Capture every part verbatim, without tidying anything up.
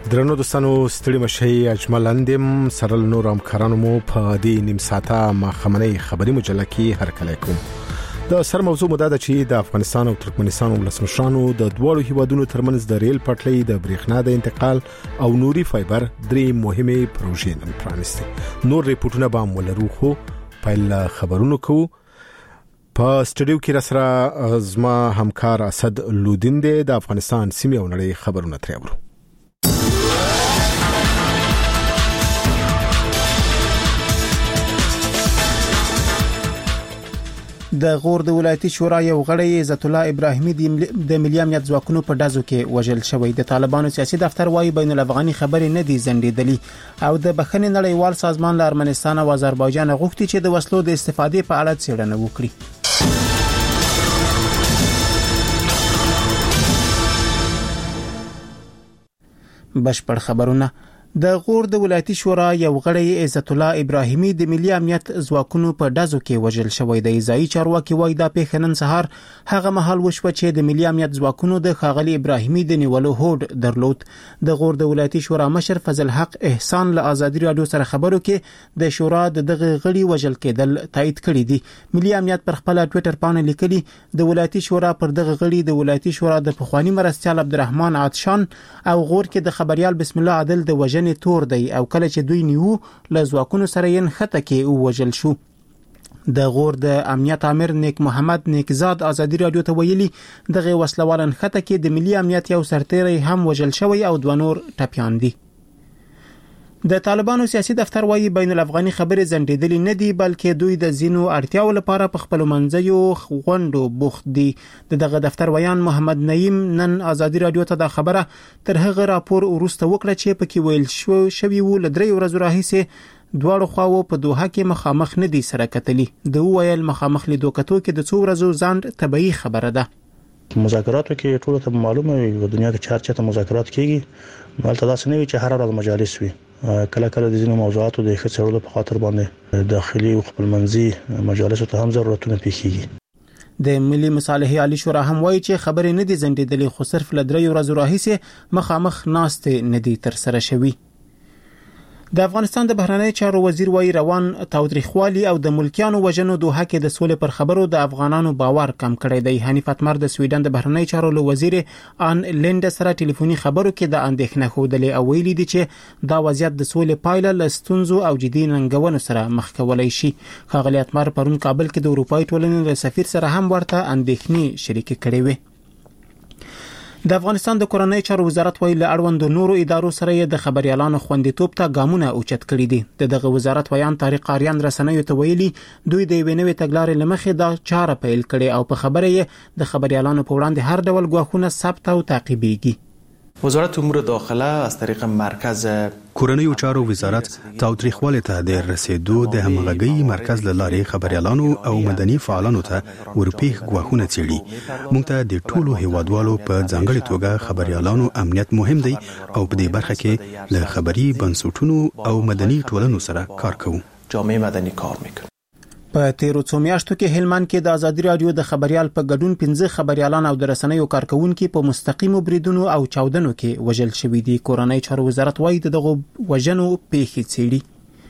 درنو دوستانو ستړي مشي اجمل اندم سره نور همکارانو مو په دې نیم ساعته ما خمنۍ خبري مجله کې هرکلی کوم. د سر موضوع مده ده چې د افغانستان او ترکمنستان ولسمشرانو د دوړو هیوادونو ترمنځ د ریل پټلۍ د برېښنا د انتقال او نوري فایبر درې مهمه پروژې نن پرانستي. نور ریپورتونه به ولرو خو پیل خبرونو کو. په سټډیو کې راسره زما همکار اسد لودین دی د افغانستان سیمه او نړۍ خبرونه ترې اورو. د غور د ولایتي شورا یو غړی عزت الله ابراهیمي د ملي امنیت ځواکونو په ډزو کې وژل شوی. د طالبانو سیاسي دفتر وايي بین الافغاني خبرې نه دي زندېدلې او د بخښنې نړیوال سازمان له ارمنستان او آذربایجان غوښتي چې د وسلو د استفادې په اړه څېړنه وکړي. بشپړ خبرونه. د غور د ولایتي شورا یو غړی عزت الله ابراهیمي د ملي امنیت ځواکونو په ډزو کې وژل شوی دی. ځایي چارواکي وايي دا پیښه نن سهار هغه مهال وشوه چې د ملي امنیت ځواکونو د ښاغلي ابراهیمي د نیولو هوډ درلود. د غور د ولایتي شورا مشر فضل حق احسان له آزادي رادیو سره خبرو کې د شورا د دغه غړي وژل کېدل تایید کړی دی. ملي امنیت پر خپل ټوئیټر باندې لیکلي د ولایتي شورا پر دغه غړي د ولایتي شورا د پخوانی مرستیال عبدالرحمن عطشان او غور کې د خبريال بسم الله عادل د وژنې تور دی او کله چې دوی نیو له ځواکونو سره یې نښته کې وژل شو. د غور د امنیت امیر نیک محمد نیکزاد آزادي رادیو ته ویلي دغه وسلوال نښته کې د ملي امنیت یو سرتیری هم وژل شوی او دوه نور ټپیان دي. د طالبانو سیاسي دفتر وايي بین الافغاني خبرې زندېدلې نه دي بلکې دوی د زینو اړتیاو لپاره په خپل منځیو غونډو بوخت دي. دغه دفتر ویان محمد نعیم نن آزادي رادیو ته دا خبره تر هغه راپور وروسته وکړه چې پکې ویل شو شوی و لدرې ورځې راهیسې دواړو خواو په دوحه کې مخامخ نه دي سره کتلي. د ویل مخامخ لیدو کتو کې د څو ورځو ځان طبيعي خبره ده. مذاکراتو کې ټول ته معلومه وي په دنیا کې چار چاته مذاکرات کیږي نو تل تاسو نه وي چې هر ورځ مجالس وي. کله کله د ځینو موضوعاتو د ښه په خاطر باندې داخلي او خپلمنځي مجالس ته هم ضرورتونه پیښیږي. د ملي مصالحې عالی شورا هم وایي چې خبرې نه دي زندېدلې خو صرف لدرې ورځې راهیسې مخامخ ناستې نه دي تر سره شوي. د افغانستان د بهرنی چارو وزیر وایي روان تاوتریخوالي او د ملکیانو وژنو دوحه کې د سولې پر خبرو د افغانانو باور کم کړی دی. حنیف اتمر د سویډن د بهرنی چارو له وزیر ان لینډ سره ټلیفوني خبرو کې د اندېښنه ښودلې او ویلي دي چې دا وضعیت د سولې پایله له ستونزو او جدي ننګونو سره مخ کولای شي. ښاغلي اتمر پرون کابل کې د اروپای ټولنې له سفیر سره هم ورته اندېښنې شریکې کړې وې. د افغانستان د کورنۍ چارو وزارت ویلي له اړوند نورو ادارو سره د خبريالانو خوندیتوب ته ګامونه اوچت کړي دي. د دغه وزارت ویان طارق قاریان رسنیو ته ویلي دوی د وینوي تګلارې لمخې دا چاره پیل کړي او په خبره یې د خبريالانو په وړاندې هر ډول غواخونه ثبت او تعقیبېږي. وزارت امور داخله از طریق مرکز کورنیو چارو وزارت تاوتریخوالي ته د رسیدو د همغږي مرکز له لارې خبريالانو او مدني فعالانو ته ورپېښ غواخونه چېړي. موږ ته د ټولو هیوادوالو په ځانګړي توګه خبريالانو امنیت مهم دی او په دې برخه کې له خبري بنسټونو او مدني ټولنو سره کار کوو. جامعه مدني کار میکنه. په تیرو څو میاشتو کې هلمند کې د آزادي رادیو د خبريال په ګډون پنځه خبريالان او د رسنیو کارکونکو په مستقیمو بریدونو او چاودنو کې وژل شوي دي. کورنۍ چارو وزارت وايي دغه وژنو پیښې څېړي.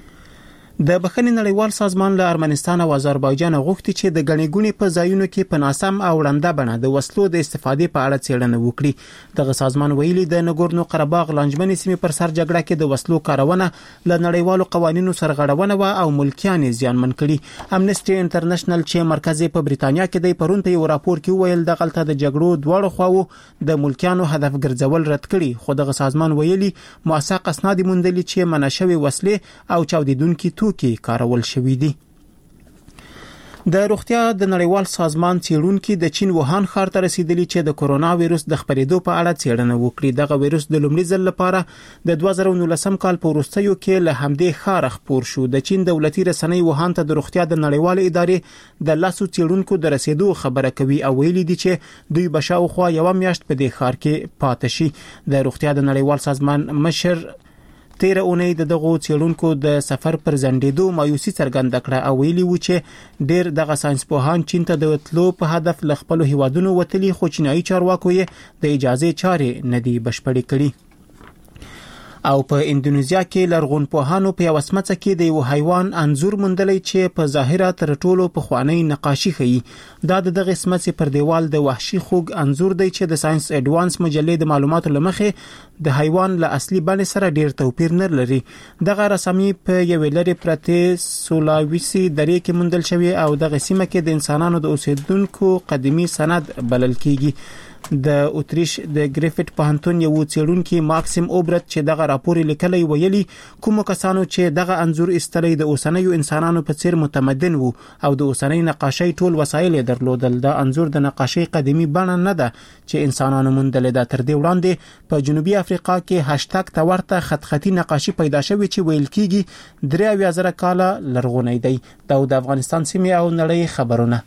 د بخښنې نړیوال سازمان له ارمنستان او آذربایجان غوښتي چې د غني ګونې په ځایونو کې په ناسم او ړنده بڼه د وسلو د استفادې په اړه څېړنه وکړي. دغه سازمان ویلي د نګورنو قرهباغ لانجمنې سیمې پر سر جګړه کې د وسلو کارونه له نړیوالو قوانینو سرغړونه و او ملکیان زیانمن کړي. امنستي انټرنیشنل چې مرکز په بریتانیا کې دی پرون په یو راپور کې ویل د غلطه د جګړو دواړو خواو د ملکیانو هدف ګرځول رد کړي. خو دغه سازمان ویلي موثق اسناد موندلي چې منشوي وسلې او چاودیدونکي کې کارول شوی دي. د روغتیا د نړیوال سازمان څېړونکو د چین ووهان ښار ته رسیدلی چې د کورونا وایروس د خپرېدو په اړه څېړنه وکړي. دغه وایروس د لومړي ځل لپاره د دوه زره نولسم کال په وروستیو کې له همدې ښار خپور شو. د چین دولتي رسنۍ ووهان ته د روغتیا د نړیوال ادارې د لاسو څېړونکو د رسیدو خبره کوي او ویلي دي چې دوی به شاوخوا یو میاشت په دې ښار کې پاتې شي. د روغتیا د نړیوال سازمان مشر تیر اونۍ د دغه څېړونکو د سفر پر ځنډېدو مایوسي څرګنده کړه او ویلي و چې ډېر دغه ساينسپوهان چین ته د وتلو په هدف له خپل هیوادونو وتلي خو چینایي چارواکو یې د اجازه چارې نه دی بشپړې کړې. او په اندونیزیا کې لرغونپوهانو په یو سمڅه کې د یو حیوان انځور موندلی چې په ظاهره تر ټولو پخوانی نقاشي ښیي. دا د دغه سمڅې پر دیوال د وحشي خوګ انځور دی چې د ساينس اډوانس مجلې د معلوماتو لمخې د حیوان له اصلي بڼې سره ډیر توپیر نه لري. دغه رسامي په یو لری پرته سولاویسي درې کې موندل شوی او دغه سیمه کې د انسانانو د اوسیدونکو قدیمي سند بلل کیږي. د اوتریش د ګریفټ پوهنتون یو څېړونکي ماکسیم اوبرت چې دغه راپور لیکلی ویلي کوم کسانو چې دغه انځور استلی د اوسنیو انسانانو په څیر متمدن وو او د اوسنۍ نقاشۍ ټول وسایل درلودل. د انځور د نقاشۍ قدیمي بڼه نه ده چې انسانانو موندلې ده. تر دې وړاندې په جنوبي افریقا کې هاشټاګ ته ورته خط خطي نقاشي پیدا شوې چې ویل کیږي درې اویا زره کاله لرغونی دی. دا د افغانستان سیمې او نړۍ خبرونه.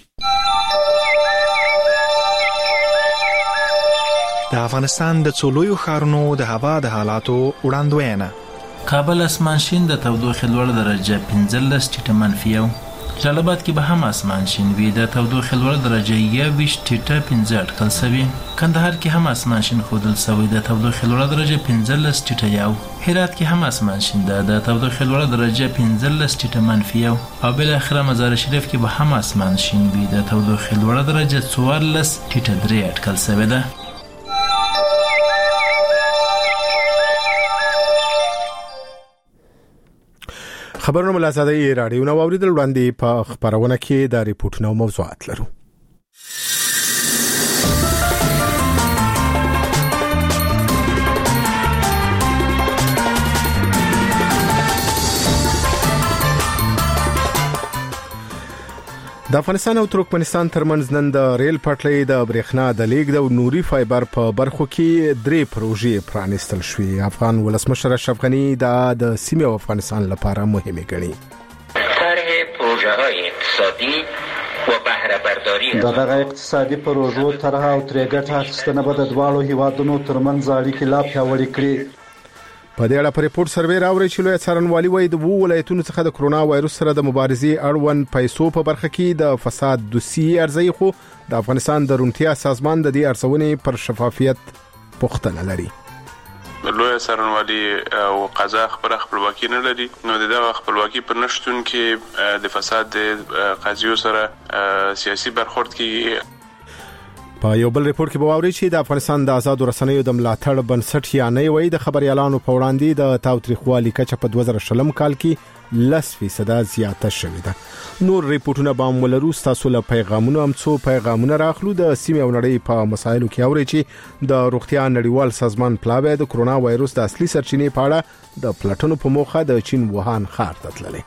د افغانستان د څولویو ښارونو د هوا د حالاتو وړاندوینه. کابل اسمان شین د تودوخې لوړ درجه پنځلس ټیټه منفي او جلال آباد کې به هم اسمان شین وي د تودوخې لوړ درجه یوویشت ټیټه پنځه اټکل شوی. کندهار کې هم اسمان شین ښودل شوی د تودوخې لوړ درجه پنځلس ټیټه یو. هرات کې هم اسمان شین ده د تودوخې لوړ درجه پنځلس ټیټه منفي او او بل اخره مزار شریف کې به هم اسمان شین وي د تودوخې لوړ درجه څوارلس ټیټه درې اټکل شوی ده. خبرونه ملازمي رادیو نو اوریدل وړاندې په خبرونه کې د ریپورتونو موضوعات لرو. د افغانستان او ترکمنستان ترمنځ نن د ریل پټلۍ د برېښنا د لیږد او نوري فایبر په برخو کې درې پروژې پرانیستل شوې. افغان ولسمشر اشرف غنی دا د سیمې او افغانستان لپاره مهمه ګڼي. طرح پروژه‌های اقتصادی و بهره برداری دغه اقتصادي پروژو طرح او ترې ګټه اخیستنه به د دواړو هیوادونو ترمنځ اړیکې لا پیاوړې کړي. په دې اړه په ریپورت سروې راوړی چې لوی څارنوالي وایي د وو ولایتونو څخه د کرونا وایروس سره د مبارزې اړوند پیسو په برخه کې د فساد دوسیې ارزي، خو د افغانستان د روڼتیا سازمان د دې ارزونې پر شفافیت پوښتنه لري. لوی څارنوالي او قضا خبره خپلواکي نه لري، نو دغه خپلواکي پر نشټون کې د فساد د قضیو سره سیاسي برخورد کې. په یو بل ریپورت کې به واوري چې د افغانستان د آزاد رسنیو د ملاتړ بنسټ یا نه وي د خبريالانو په وړاندې د تاوتریخوالي کچه په دوه زره شلم کال کې لس فیصد زیاته شوې ده. نور ریپورتونه به مولرو تاسو له پیغامونو هم څو پیغامونه راخلو. د سیمې او نړۍ په مسایلو کې اوري چې د روغتیا نړیوال سازمان پلاوی د کرونا وایروس د اصلي سرچینې په اړه د پلټنو په موخه د چین ووهان ښار ته تللی.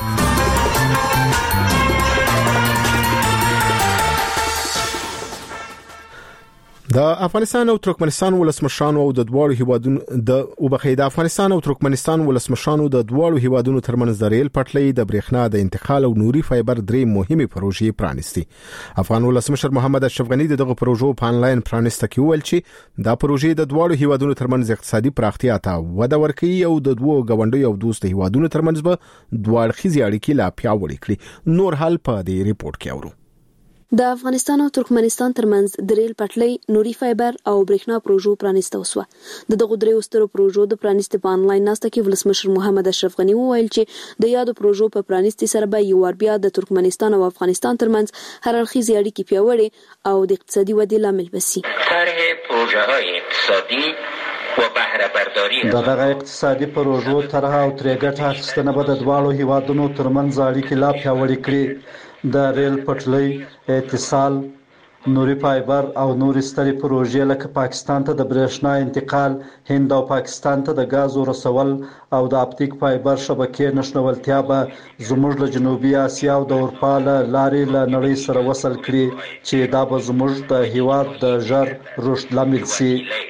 د افغانستان او ترکمنستان ولسمشرانو او د دواړو هیوادونو د وبخې د افغانستان او ترکمنستان ولسمشرانو د دواړو هیوادونو ترمنځ د ریل پټلۍ د برېښنا د انتقال او نوري فایبر درې مهمه پروژې پرانیستي. افغان ولسمشر محمد اشرف غنی دغه پروژو په انلاین پرانیسته کې ویل چې دا پروژې د دواړو هیوادونو ترمنځ اقتصادي پراختیا ته وده ورکوي او د دوو غونډو او دوست هیوادونو ترمنځ به دوه اړخیزې اړیکې لا پیاوړې کړي. نور حال په دې ریپورت کې اورو. د افغانستان او ترکمنستان ترمنځ د ریل پټلۍ، نوري فایبر او برېښنا پروژو پرانیسته وسوه. د دغه درې سترو پروژو د پرانیسته په انلاین ناسته کې ولسمشر محمد اشرف غنی وویل چې د یادو پروژو په پرانیسته سره به یو ور بیا د ترکمنستان او افغانستان ترمنځ هر اړخیزې اړیکې پیاوړې او د اقتصادي ودې لامل بشي. طرح پروژه‌های اقتصادی و بهره برداری دغه اقتصادي پروژو طرح او ترې ګټه اخیستنه به د دواړو هیوادونو ترمنځ اړیکې لا پیاوړې کړي. د ریل پټلۍ، اتصال، نوري فایبر او نور ستري پروژې لکه پاکستان ته د برېښنا انتقال، هند او پاکستان ته د غازو رسول او د اپټیک فایبر شبکې نشلولتیا به زموږ له جنوبي اسیا او د اروپا له لارې له نړۍ سره وصل کړي چې دا به زموږ د هیواد د ژر رشد لامل شي.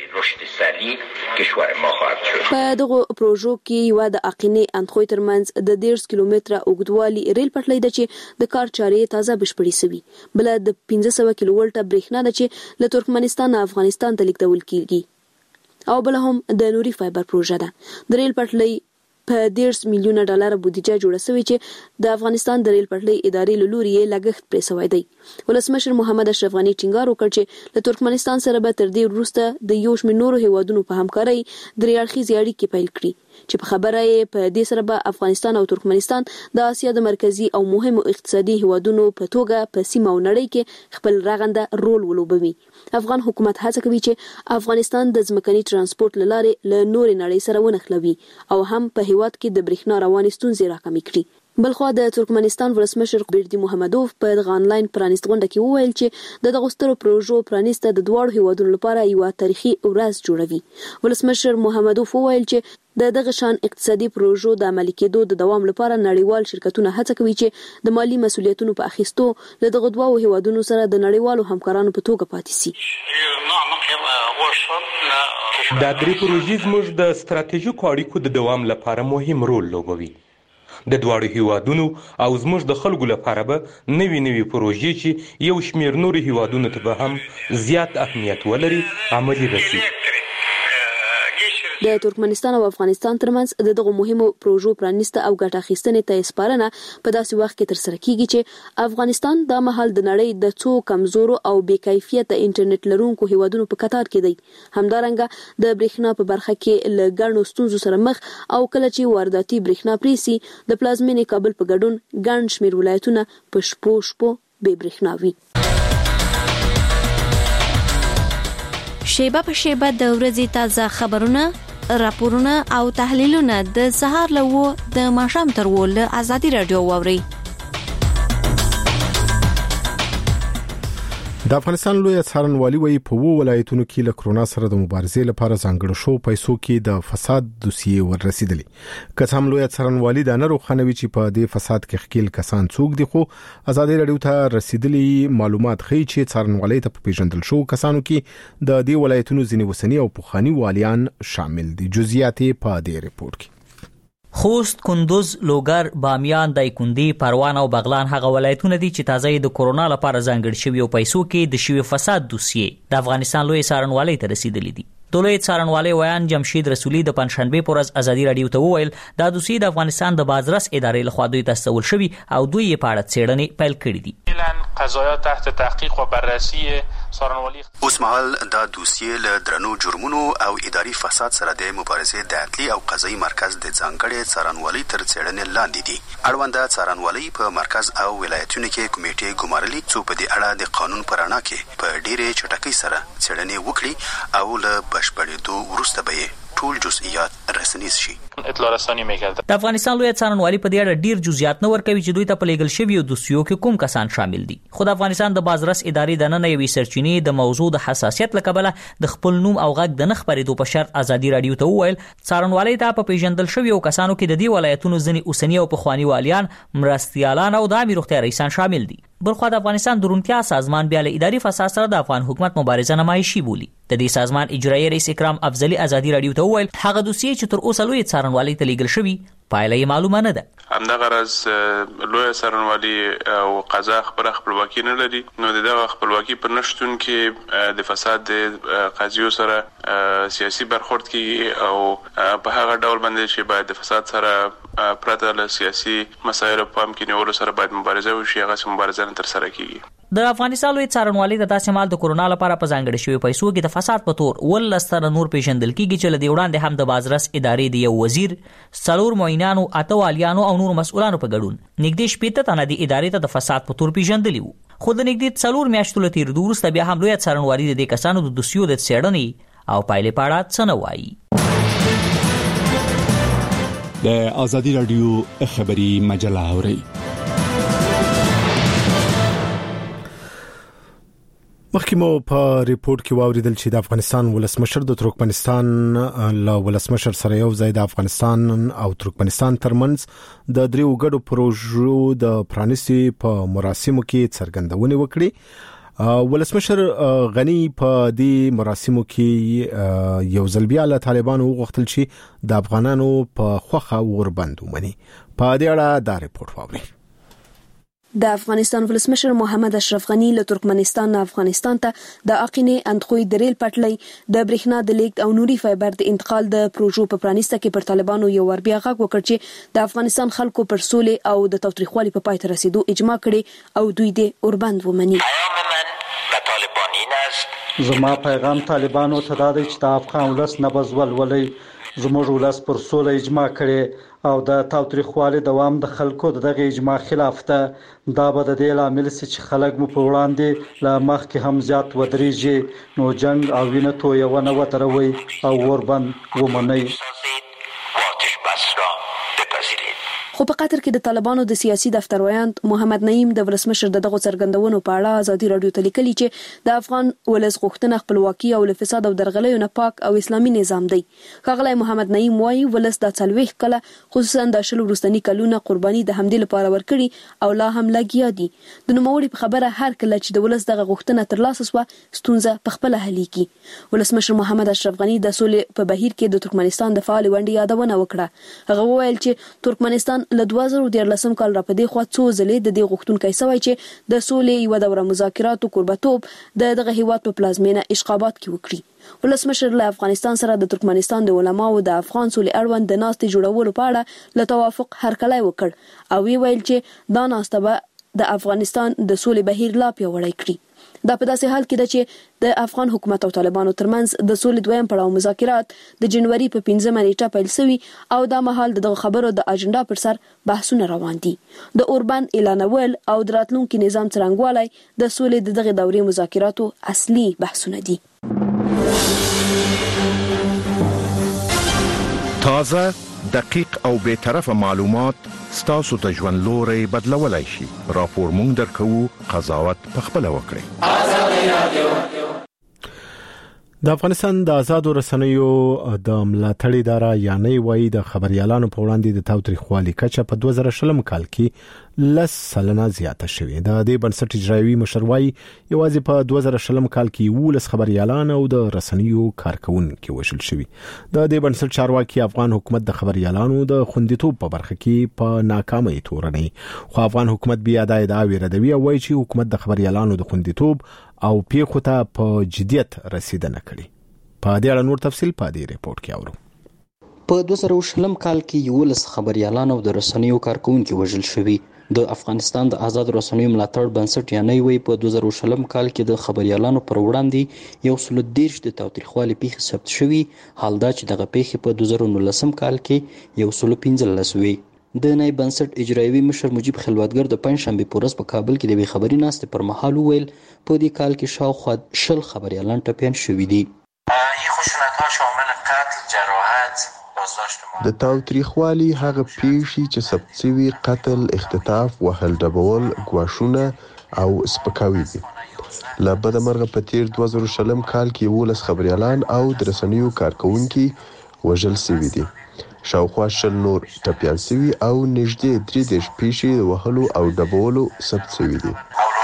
په دغه پروژو کې یو د اقینې اندخوی ترمنځ د ډیرش کیلومتره اوږدوالي ریل پټلۍ ده چې د کار چارې تازه بشپړې شوي. بل د پنځه سوه کیلو ولټه برېښنا ده چې له ترکمنستان او افغانستان ته لیږدول کیږي. او بل هم د نوري فایبر پروژه ده. د ریل پټلۍ په ډیرس میلیونه ډالر بودیجه جوړه شوې چې د افغانستان د ریل پټلۍ ادارې له لوري لګښت پرې شوی دی. ولسمشر محمد اشرف غنی ټینګار وکړ چې له ترکمنستان سره به تر دې وروسته د یو شمېر نورو هیوادونو په همکارۍ درې اړخیزې اړیکې پیل کړي چې په خبره یې په دې سره به افغانستان او ترکمنستان د اسیا د مرکزی او مهمو اقتصادي هیوادونو په توګه په سیمه او نړۍ کې خپل رغنده رول ولوبوي. افغان حکومت هڅه کوي چې افغانستان د ځمکني ترانسپورت لارې له نورې نړۍ سره ونښلوي او هم په هیواد کې د برېښنا روانې ستونزې راکمې کړي. بلخوا د ترکمنستان ولسمشر بیردي محمدوف په دغه انلاین پرانیست غونډه کې وویل چې د دغو سترو پروژو پرانیسته د دواړو هیوادونو لپاره یو تاریخي ورځ جوړوي. ولسمشر محمدوف وویل چې د دغه شان اقتصادي پروژو د عملي کېدو د دوام لپاره نړیوال شرکتونه هڅه کوي چې د مالی مسؤلیتونو په اخیستو له دغه دوو هیوادونو سره د نړیوالو همکارانو په توګه پاتې شي. دا درې پروژې زموږ د ستراتیژیکو اړیکو د دوام لپاره مهم رول لوبوي. د دواړو هیوادونو او زموږ د خلکو لپاره به نوي نوي پروژې چې یو شمېر نورو هیوادونو ته به هم زیات اهمیت ولري عملي رسي. د ترکمنستان او افغانستان ترمنځ د دغه مهمو پروژو پرانیسته او ګټه اخیستنې ته سپارنه په داسې وخت کې ترسره کیږي چې افغانستان د مهال د نړۍ د څو کمزورو او بې کیفیته انټرنیټ لرونکو هیوادونو په قطار کې دی. همدارنګه د برېښنا په برخه کې له ګڼو ستونزو سره مخ او کله چې وارداتي برېښنا پریسي د پلازمینې کابل په ګډون ګڼ شمېر ولایتونه په شپو شپو بې برېښنا وي. شیبه په شیبه د ورځې تازه خبرونه، راپورونه او تحلیلونه د سهار له و د ماښام تر و له ازادي رادیو واوري. د افغانستان لوی څارنوالي وایي په وو ولایتونو کې له کرونا سره د مبارزې لپاره ځانګړو شو پیسو کې د فساد دوسیې ورسېدلې. که هم لوی څارنوالي د نړو خنوي چې په دې فساد کې خکیل کسان څوک دي، خو ازادي رادیو ته رسیدلي معلومات ښیي چې څارنوالي ته په پیژندل شو کسانو کې د دې ولایتونو ځینې وسنی او پخوانی والیان شامل دي. جزئیات په دې ریپورت کې. خوست، کندوز، لوګر، بامیان، دایکندي، پروان او بغلان هغه ولایتونه دي چې تازه د کورونا لپاره ځانګړي شوی او پیسو کې د شوی فساد دوسیې د افغانستان لوی څارنوالۍ ته رسیدلې دي. د لوی څارنوالۍ ویان جمشید رسولي د پنځشنبه پر ورځ ازادي رادیو ته وویل دا دوسیې د افغانستان د بازرس ادارې لخوا دوی تسول شوی او دوی یې په اړه څېړنې پیل کړې دي. قضایا تحت تحقیق و بررسی څارنوالۍ اوس مهال دا دوسیې له درنو جرمونو او اداري فساد سره د مبارزې د عدلي او قضایي مرکز د ځانګړي څارنوالۍ تر څېړنې لاندې دي. اړونده څارنوالۍ په مرکز او ولایتونو کې کمیټې ګمارلي څو په دې اړه د قانون پر رڼا کې په ډېرې چټکۍ سره څېړنې وکړي او له بشپړېدو وروسته به ټول جزئیات رسنیز شي. اطلاع رسانی میکرد. د افغانستان لوی څارنوالۍ په دې اړه ډیر جزئیات نه ورکوي چې دوی ته په لیګل شوی دوسیو کې کوم کسان شامل دي. خو د افغانستان د بازرس ادارې د نن یوې سرچینې د موضوع د حساسیت لکبله د خپل نوم او غږ د نه خبرېدو په شرط ازادي رادیو ته وویل څارنوالۍ ته په پیژندل شوی او کسانو کې د دې ولایتونو ځینې اوسنی او پخوانی والیان، مرستیالان او د عامه روغتیا رئیسان شامل دي. بلخوا د افغانستان درونتیا سازمان بیا له اداري فساد سره د افغان حکومت مبارزه نمایشي بولی. د دې سازمان اجرایی رئیس اکرام افضلی ازادي رادیو ته وویل هغه دوسیې چې تر اوسه لوی څارنوالۍ ته لیږل شوی پایله یې معلومه نه ده. همدغه راز لوی څارنوالي او قضا خبره خپلواکي نه لري، نو دغه خپلواکي په نشټون کې د فساد د قاضیو سره سیاسي برخورد کیږي او په هغه ډول باندې چې باید د فساد سره پرته له سیاسي مسایلو په پام کې نیولو سره باید مبارزه وشي، هغه مبارزه نه تر سره کیږي. د افغانستان لوی څارنوالۍ د داسې مال د کورونا لپاره په ځانګړي شوی پیسو کې د فساد په تور ولس سره نور پیژندل کیږي چې لدی وړاندې هم د بازرس ادارې د یو وزیر، څلور معینانو، اته والیانو او نور مسؤلانو په ګډون نږدې شپږ تنه د ادارې ته د فساد په تور پیژندلی وو. خو د نږدې څلور میاشتو له تیریدو وروسته بیا هم لوی څارنوالۍ د دې کسانو د دوسیو د څېړنې او پایلې په اړه څه نه وایي. د ازادي رادیو خبري مجله اوري. مخکې مو په ریپورت کې واوریدل چې د افغانستان ولسمشر د ترکمنستان له ولسمشر سره یو ځای د افغانستان او ترکمنستان ترمنځ د دریو ګډو پروژو د پرانیستي په مراسمو کې څرګندونه وکړي. ولسمشر غنی په دې مراسمو کې یو ځل بیا له طالبانو وغوښتل چې د افغانانو په خوخه وربند ومني. په دې اړه دا ریپورت واوري. د افغانستان ولسمشر محمد اشرف غنی له ترکمنستان نه افغانستان ته د اقینې اندخوی د ریل پټلۍ د برېښنا د لیږد او نوري فایبر د انتقال د پروژو په پرانیسته کې پر طالبانو یو ور بیا غږ وکړ چې د افغانستان خلکو پر سولې او د تاوتریخوالي په پای ته رسیدو اجماع کړي او دوی د اوربند ومني. زما پیغام طالبانو ته دا دی چې د افغان ولس نبض ولولئ، زموږ ولس پر سوله اجماع کړي او د تاوتریخوالي دوام د خلکو دغه اجماع خلاف ده. دا به د دې لامل سي چې خلک مو په وړاندې لا مخکې هم زیات ودرېږي، نو جنگ او وینه تویونه ودروي او اوربند ومنئ. خو په قطر کې د طالبانو د سیاسي دفتر ویاند محمد نعیم د ولسمشر دغه څرګندونو په اړه ازادي رادیو ته لیکلي چې د افغان ولس غوښتنه خپلواکي او له فساد او درغلیو نه پاک او اسلامي نظام دی. ښاغلی محمد نعیم وایي ولس د څلوېښت کله خصوصا د شل وروستني کلونه قرباني د همدې لپاره ورکړي او لا هم لګیا دي. د نوموړي په خبره هر کله چې د ولس دغه غوښتنه ترلاسه شوه ستونزه په خپله حلیږي. ولسمشر محمد اشرف غنی د سولې په بهیر کې د ترکمنستان د فعال ونډې یادونه وکړه. هغه وویل چې ترکمنستان له دوه زره دیارلسم کال راپدې خوا څو ځلې د دې غوښتونکی سوی چې د سولې یوه دوره مذاکراتو کوربتوب د دغه هیواد په پلازمینه اشقابات کې وکړي. ولسمشر له افغانستان سره د ترکمنستان د علماو د افغان سولې اړوند د ناستې جوړولو په اړه له توافق هرکلی وکړ او وی ویل چې دا ناسته به د افغانستان د سولې بهیر لا پیاوړی کړي. دا په داسې حال کې ده چې د افغان حکومت او طالبانو ترمنځ د سولې دویم پړاو مذاکرات د جنوري په پنځمه نیټه پیل شوي او دا مهال دغه خبرو د اجنډا پر سر بحثونه روان دي. د اوربند اعلانول او د راتلونکي نظام څرنګوالی د سولې د دغه دورې مذاکراتو اصلي بحثونه دي. تازه، دقیق او بی‌طرفه معلومات ستاسو ته ژوند لوري بدلولای شي. راپور مونږ درکوو، قضاوت پخپله وکړئ. د افغانستان د آزادو رسنیو د ملاتړ اداره یعنی وایي د خبريالانو په وړاندې د تاوتریخوالي کچه په دوه زره شلم کال کې لس سلنه زیاته شوې. د دې بنسټ اجرایوي مشر وایي یوازې په دوه زره شلم کال کې ولس خبريالان او د رسنیو کارکونکو وشل شوي. د دې بنسټ چارواکي افغان حکومت د خبريالانو د خوندیتوب په برخه کې په ناکامۍ تورني، خو افغان حکومت بیا د ادعا ردوي او وایي چې حکومت د خبريالانو د خوندیتوب او پیښو ته په جديت رسیدنه کړي. په دې اړه نور تفصیل په دې ریپورت کې اورو. په دوه زره شلم کال کې یولس خبريالان او د رسنیو کارکونکو وژل شوي. د افغانستان د آزاد رسنیو ملاتړ بنسټ یعنی وی په دوه زره شلم کال کې د خبريالانو پر وړاندې یو سل دیرش د تاوتریخوالي پیښې ثبت شوي، حال دا چې دغه پیښې په دوه زره نولسم کال کې یو سل پنځلس وي. د نای بنسټ اجرایوي مشر مجيب خلوتګر د پنځشنبه په ورځ په کابل کې د وی خبري ناستې پر مهال ویل په دې کال کې شاوخوا شل خبريالان ټپيان شوي دي. د تاوتریخوالي هغه پیښې چې ثبت شوي قتل، اختطاف، وهل ډبول، ګواښونه او سپکاوي دي. له بده مرغه په تیر دوه زره شلم کال کې یولس خبريالان او د رسنیو کارکونکي وژل شوي دي. شاوخوا شل نور ټپيان شوي او نږدې درې دېرش پیښې د وهلو او ډبولو ثبت شوي دي.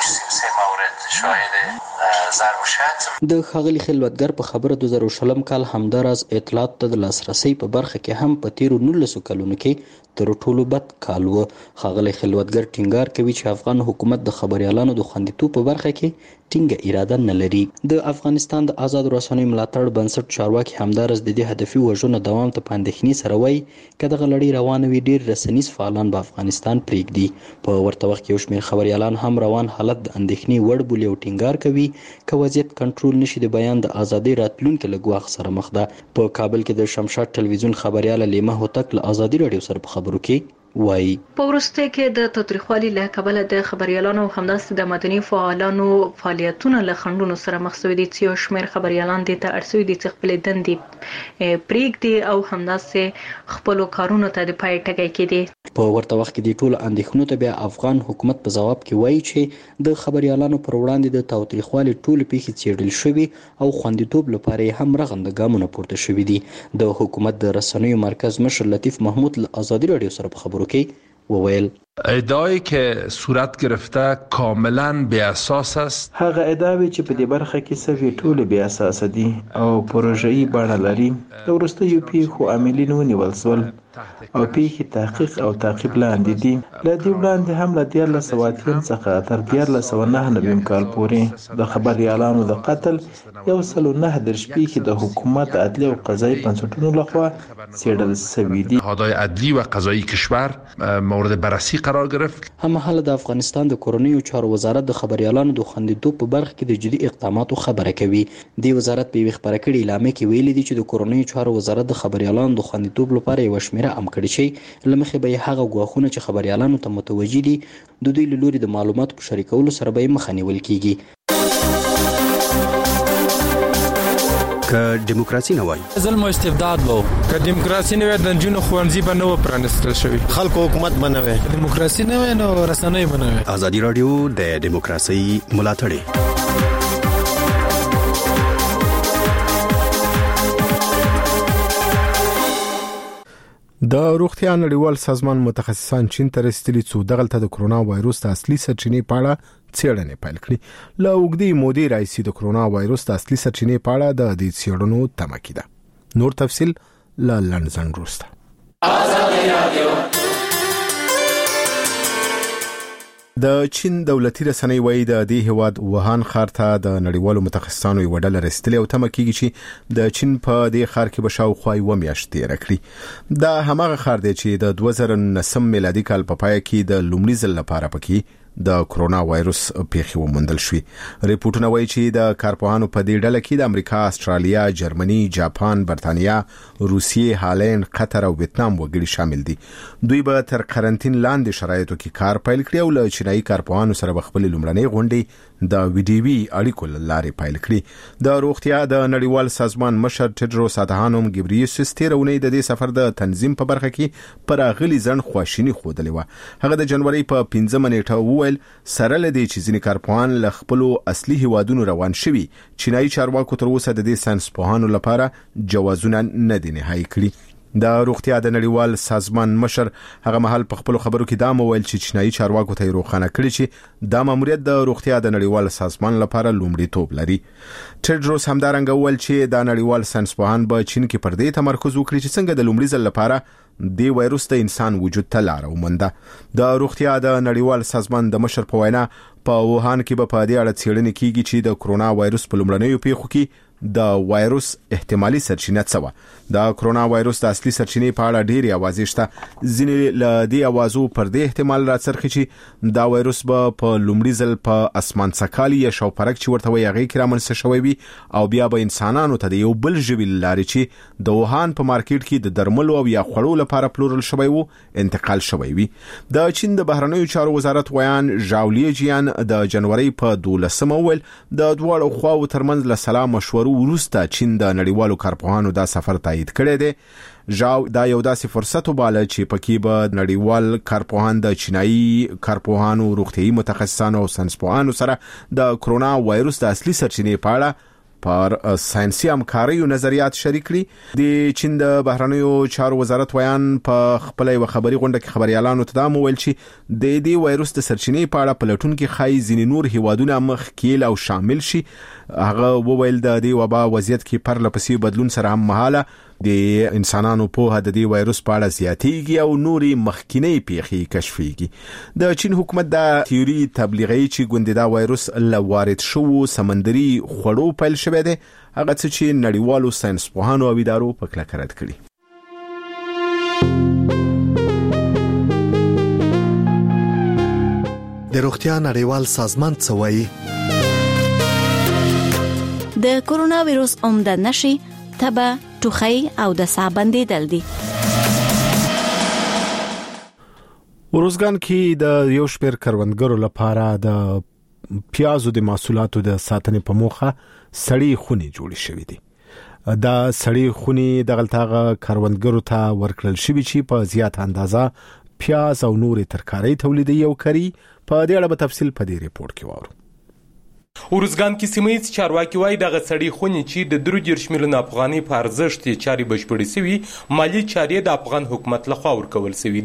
د ښاغلي خلوتګر په خبره دوه زره شلم کال همداراز اطلاعات ته د لاسرسي په برخه کې هم په تیرو نولسو کلونو کې تر ټولو بد کال و. ښاغلي خلوتګر ټینګار کوي چې افغان حکومت د خبريالانو د خوندیتوب په برخه کې ټینګه اراده نه لري. د افغانستان د آزاد رسنیو ملاتړ بنسټ چارواکي همداراز د دې هدفي وژنو دوام ته په اندېښنې سره وایي که دغه لړۍ روانه وي ډېر رسنیز فعالان به افغانستان پرېږدي. په ورته وخت کې یو شمېر خبريالان هم روان حالت د اندېښنې وړ بولي او ټینګار کوي که وضعیت کنټرول نشي د بیان د ازادۍ راتلونکي له ګواښ سره مخ ده. په کابل کې د شمشاد ټلویزیون خبرياله لیمه هوتک له ازادي رادیو سره په خبرو کې وایي په وروسته کې د تاوتریخوالي له کبله د خبريالانو او همداسې د مدني فعالانو فعالیتونه له خنډونو سره مخ شوي دي چې یو شمېر خبريالان دې ته اړ شوي دي چې خپلې دندې پرېږدي او همداسې خپلو کارونو ته د پای ټکی کېږدي. په ورته وخت کې د ټولو اندېښنو ته بیا افغان حکومت په ځواب کې وایي چې د خبريالانو پر وړاندې د تاوتریخوالي ټولې پیښې څېړل شوي او خوندیتوب لپاره یې هم رغنده ګامونه پورته شوي دي. د حکومت د رسنیو مرکز مشر لطیف محمود له ازادي رادیو سره په خبرو کې وویل ادعایی که صورت گرفته کاملا بی اساس است. هغه ادعاوی چې په دې برخه کې سوي ټول بی اساس دي او پروژه‌ای بڼه لري. د وروستیو پیښو عاملین ونیول شول او پیښې تحقیق او تعقیب لاندې دي. له دې وړاندې هم له دیارلس سوه اتیم څخه تر دیارلس سوه نهه نویم کال پورې د خبریالانو د قتل یو سل و نهه دېرش پیښې د حکومت، عدلیه او قضایي بنسټونو لخوا څېړل شوي دي. نهادهای عدلی و قضایی کشور مورد بررسی قرار گرفت. هممهاله د افغانستان د کورنیو چارو وزارت د خبریالانو د خوندیتوب په برخه کې د جدي اقداماتو خبره کوي. د وزارت په خبره کړي اعلامیه کې ویلي دي چې د کورنیو چارو وزارت د خبریالانو د خوندیتوب لپاره یو شمیره ام کړی شي. لمخې به هغه غواخونه چې خبریالانو ته متوجي دي د دوی له لوري د معلوماتو په شریکولو سره به مخه نیول کیږي. که دیموکراسي نه وای ظلم او استبداد وو، که دیموکراسي نه وای د جنونو خوانځي به نه و پرانستل شوی، خلکو حکومت به نه وای، دیموکراسي نه وای نو رسنۍ به نه وای. ازادي رادیو د دیموکراسي ملاتړ. د روغتیا نړیوال سازمان متخصصان چین ته رسیدلي څو دغلته د کرونا وایروس د اصلي سرچینې په اړه څېړنې پیل کړې. له اوږدې مودې راهیسې د کرونا وایروس د اصلي سرچینې په اړه د دې څېړنو تمه کېده. نور تفصیل له لندن وروسته. د چین دولتي رسنۍ وایي د دې هواد ووهان ښار ته د نړیوالو متخصصانو یو ډله رسیدلې او تمه کېږي چې د چین په دې ښار کې به شاوخوا یوه میاشت تېره کړي. دا هماغه ښار دی چې د دوه زره نهم میلادي کال په پای کې د لومړي ځل لپاره پکې د کرونا وایروس پیښې وموندل شوې. ریپورتونه وایي چې د کارپوهانو په دې ډله کې د امریکا، استرالیا، جرمني، جاپان، برتانیا، روسیې، هالند، قطر او ویتنام وګړي شامل دي. دوی به تر قرنټین لاندې شرایطو کې کار پیل کړي او له چینایي کارپوهانو سره به خپل لومړنۍ غونډې د ویډیوي اړیکو لارې پیل کړي. د روغتیا د نړیوال سازمان مشر ټیډروس ادهانوم ګبریسوس تیرونی د دې سفر د تنظیم په برخه کې پر اغلی ځن خواشینی خوده لیوه. هغه د جنوري په پنځمه نیټه وویل سره لدی چې ځینې کارپوهان له خپل اصلي هیوادونو روان شوي. چینایي چارواکو تر اوسه د دې ساينس پوهانو لپاره جوازونه نه دي نهایی کړي. د روغتیا د نړیوال سازمان مشر هغه مهال په خپل خبرو کې دا مویل چې چینایي چارواکو ته روښانه کړی چې دا ماموریت د روغتیا د نړیوال سازمان لپاره لومړیتوب لري. ټیډروس همدارنګه وویل چې د نړیوال ساينس پوهان به چین کې پر دې تمرکز وکړي چې څنګه د لومړي ځل لپاره د وایروس د انسان وجود ته لار ومنده. د روغتیا د نړیوال سازمان د مشر په وینا په ووهان کې به په دې اړه څېړنې کیږي چې د کرونا وایروس په لومړنیو پیښو کې د وایروس احتمالي سرچینه څه وه. د کرونا وایروس د اصلي سرچینې په اړه ډېرې اوازې شته. ځینې له دې اوازو پر دې احتمال راڅرخي چې دا وایروس به په لومړي ځل په اسمان څکالي یا شاوپرک چې ورته وایي هغې کې رامنځته شوی وي او بیا به انسانانو ته د یو بل ژوي له لارې چې د ووهان په مارکیټ کې د درملو او یا خوړو لپاره پلورل شوی وو انتقال شوی وي. د چین د بهرنیو چارو وزارت ویان ژاولي جیان د جنوري په دولسمه وویل د دواړو خواو ترمنځ له سلا مشورو وروسته چین د نړیوالو کارپوهانو دا سفر تایید کړی دی. ژاو دا یو داسې فرصت وباله چې پکې به نړیوال کارپوهان د چینایي کارپوهانو، روغتیايي متخصصانو او ساينسپوهانو سره د کرونا وایروس د اصلي سرچینې په اړه پر ساينسي همکاریو نظریات شریک کړي. د چین د بهرنیو چارو وزارت ویان په خپل یو خبري غونډه کې خبريالانو ته دا مویل چې د دې وایروس د سرچینې په اړه پلټون کې خای ځینې نور هیوادونه مخ کېل او شامل شي. هغه وویل د دې وبا وضعیت کې پر لپسې بدلون سره هم مهاله د انسانانو په د دې وایروس په اړه زیاتېږي او نوري مخکینی پیښې کشفيږي. د چین حکومت دا تیوري تبلیغي چې ګوندې دا وایروس له وارد شوو سمندري خوړو پیل شوی دی هغه څه چې نړیوالو ساينس پوهانو او ادارو په کلکه رد کړي. د روغتیا نړیوال سازمان څه وایي؟ د کرونا وایروس عمده نشي تبه، ټوخی او د ساه بندیدل دي. ورزګان کې د یو شمېر کروندګرو لپاره د پیازو د محصولاتو د ساتنې په موخه سړې خونې جوړې شوې دي. دا سړې خونې د غلطاغه کروندګرو ته ورکړل شوې چې په زیات اندازه پیاز او نور ترکاري تولیدي او کری. په دې اړه به تفصیل په دې ریپورت کې وورو. ورزګان کې سیمایي چارواکي وایي دغه سړې خونې چې د درو دیرش میلیون افغانۍ په ارزښت چاري بشپړې شوي مالی چارې د افغان حکومت لخوا ورکول شوي دي.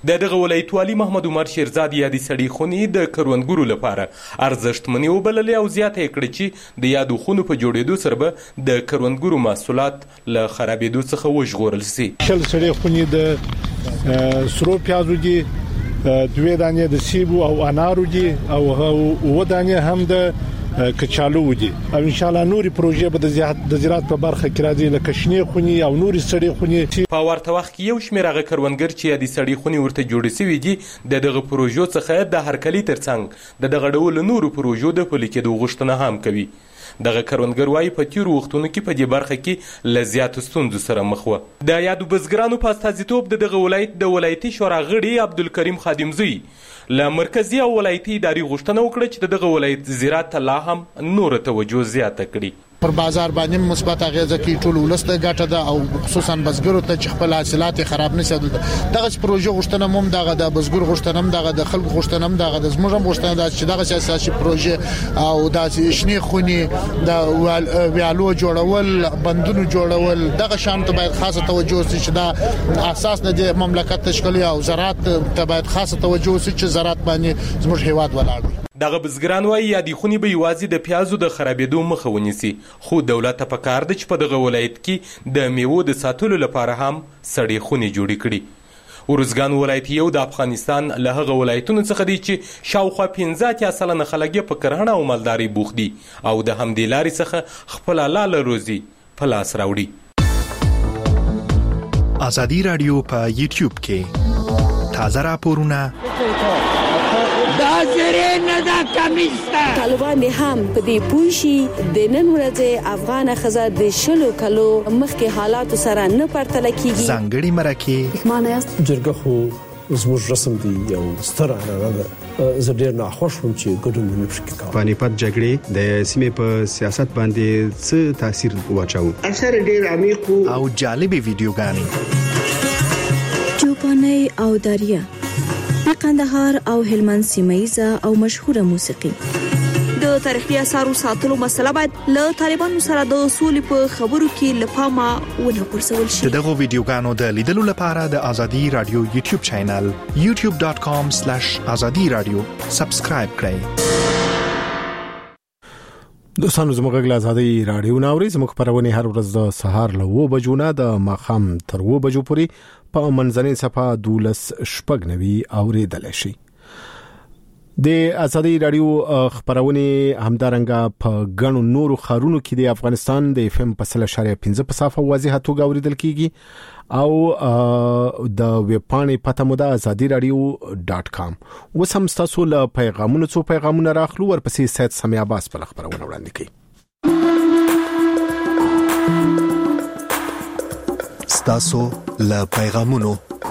د دغه ولایتوالي محمد عمر شیرزاد یادي سړي خونې د کروندګرو لپاره ارزښتمنې وبللې او زیاته یې کړې چې د یادو خونو په جوړېدو سره به د کروندګرو محصولات له خرابېدو څخه وژغورل شي. شل سړي خونې د سرو پیازو دي، دوه دانې د سیبو او انارو دي او و دانې هم د کچالو دي او ان شاء الله نوري پروژې به د زراعت په برخه کې راځي لکه شنې خوني او نوري سړې خوني. په ورته وخت کې یو شمېر هغه کروندګر چې د سړې خوني ورته جوړې شوي دي د دغه پروژو څخه د هرکلي ترڅنګ د دغه ډول نورو پروژو د پلي کېدو غوښتنه هم کوي. دغه کروندګر وايي په تیرو وختونو کې په دې برخه کې له زیاتو ستونزو سره مخ و. د یادو بزګرانو په استازیتوب د دغه ولایت د ولایتي شورا غړي عبدالکریم خادمزی له مرکزي او ولایتي ادارې غوښتنه وکړه چې د دغه ولایت زراعت ته لا هم نور توجه زیاته کړي. پر بازار باندې مثبت اغیزه کوي، ټول ولسته ګټه ده او خصوصا بزګرو ته چې خپل حاصلات خراب نشي. دغه پروژه غوښتنه موږ دغه د بزګر غوښتنه هم دغه د خلکو غوښتنه هم دغه د زموږ غوښتنه ده چې دغه سیاسي پروژه او د شنې خوني د ویالو جوړول، بندونو جوړول، دغه شان ته باید خاصه توجه وشي چې دا اساس د مملکت تشکیل او زراعت ته باید خاصه توجه وشي چې زراعت باندې زموږ هیواد ولاړ وي. دغه بزګران وايي یادي خونې به یوازې د پیازو د خرابېدو مخه ونیسي، خو دولت ته پکار ده چې په دغه ولایت کې د میوو د ساتلو لپاره هم سړې خونې جوړې کړي. ارزګان ولایت یو د افغانستان له هغه ولایتونو څخه دی چې شاوخوا پنځه اتیا سلنه خلک په کرهڼه او مالدارۍ بوخت دي او د همدې لارې څخه خپل حلاله روزي په لاس راوړي. ازادي رادیو په یوټیوب کې تازه راپورونه طالبان هم په دې پوښي د نن ورځې افغان خزه د شلو کلو مخکې حالات سره نه پرتله کیږي. ځانګړي مرکه معنی است جرګه خو زموږ رسم دی یو ستر عنعنه ده. زه ډیر ناخوښ وم چې ګډون ونه شي کوي. پانیپت جګړې د سیمې په سیاست باندې څه تاثیر واچاو؟ اثر ډیر عمیق او جالبي ویډیوګانې چوپاني او داریا د قندهار او هلمند سیمایزه او مشهوره موسیقي. د تاریخي اثارو ساتلو مسله باید له طالبانو سره د اصول په خبرو کې لپاره ونه غورځول شي. دغه ویډیوګانو د لیدلو لپاره د ازادي رادیو یوټیوب چینل یوټیوب ډاٹ کام سلیش ازادي رادیو سبسکرایب کړئ. دوستانو زموږ غږ ازادي رادیو ناوري زموږ خبرونه هر ورځ د سهار له و بجو نه د ماخام تر و بجو پورې په منځنۍ صفه دولس شپږ نوي اوریدل شي. د ازادي رادیو خبرونه همدارنګه په غنو نورو خارونو کې د افغانستان د اف ام په سل اشاریه پنځه په صفه واضحه توګه اوریدل کیږي او د ویب پاڼې پته مو د ازادي رادیو ډاٹ کام. وسم تاسو له پیغامونو څو پیغامونه راخلو ورپسې سید سمي عباس په خبرونه وړاندې کوي. ستاسو له پیغامونو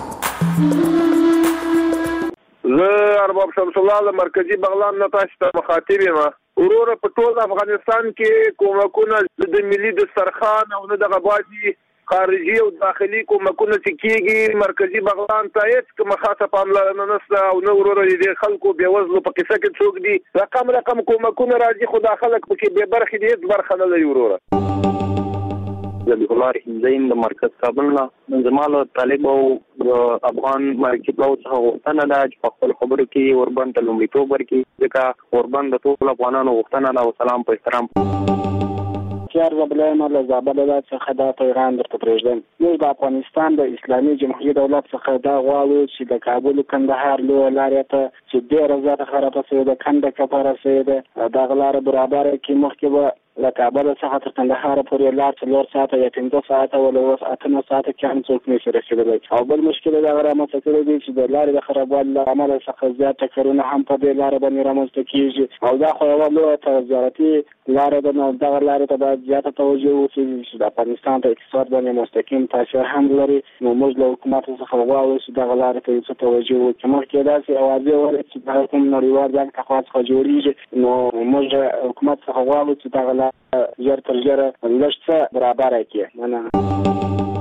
زه ارباب شمس الله له مرکزی بغلان نه تاسو ته مخاطب یم. وروره په ټول افغانستان کې کومکونه د ملي دسترخوان او نه د غباجي خارجي او داخلي کومکونه چې کیږي مرکزی بغلان ته هیڅ کومه خاصه پاملرنه نشته او نه وروره د خلکو بېوزلو په قصه کې څوک دي. رقم رقم کومکونه راځي خو دا خلک پکې بې برخې دي، هیڅ برخه نه لري. وروره زبیح الله رحیم زین د مرکز کابل نه زماله طالب او افغان مرکز له څخه غوښتنه ده چې په خپل خبرو کې اوربند ته لومړیتوب ورکړي، ځکه اوربند د ټولو افغانانو غوښتنه ده. وسلام په احترام. اختیار زبلای مله زابل څخه دا پیغام درته پرېږدم. موږ د افغانستان د اسلامي جمهوریت دولت څخه دا غواړو چې د کابل کندهار لویه لارې ته چې ډېره زیاته خرابه شوې ده، کنډه کپاره شوې ده، دغه لاره برابره کړي. مخکې به له کابل څخه تر کندهار پورې لار څلور ساعته یا پنځه ساعته ولا اوس اته ساعته کې هم څوک نشي رسېدلی. او بل مشکل دا رامنځته کړی دی چې د لارې د خرابوالي له امله څخه زیات ټکرونه هم په دې لاره باندې رامنځته کېږي او دا خو یوه لویه تجارتي لاره ده. نو دغه لارې ته باید زیاته توجه وشي چې د افغانستان په اقتصاد باندې مستقیم تاثیر هم لري. نو موږ له حکومت څخه غواړو چې دغه لارې ته څه توجه وکړي. مخکې داسې اوازې ولري چې دا کوم نړیوال بانک له خوا څخه جوړېږي. نو موږ حکومت څخه غواړو چې دغه لاره ژر تر ژره لږ څه برابره کړي. مننه.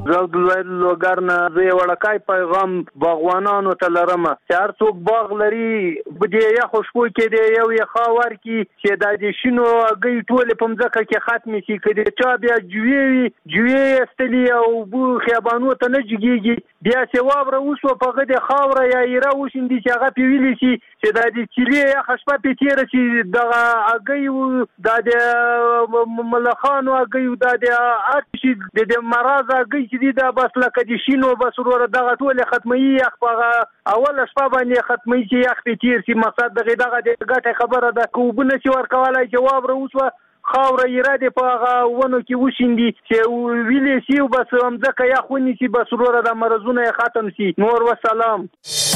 زه د لوګر نه زه وړکای پیغام باغوانانو ته لرم چې هر څوک باغ لري بده یا خوشبو کې دی یو یې خاور کې چې د دې شنو غي ټول په مځکه کې ختم شي کړي چې بیا جوی جوی استلی او بو خیابانو ته نه جګيږي بیا چې وابره اوس په غده خاور یا ایرا وشندي چې هغه پیویلی شي چې د دې چيلي یا خشبه پیتیر شي د اګي د ملخانو اګي د ارشي د مرز اګي چې دا بس لکه د شینو بس ورو دغه ټول ختمي یخ اول شپه باندې ختمي چې یخ پیتیر شي مقصد دغه دغه ګټه خبره ده کوبنه چې ورکولای جواب روسه خاور اراده په هغه ونه کې وشيندي چې ویلې شي بس هم ځکه یا خونی شي بس ورو د مرزونه ختم شي نور وسلام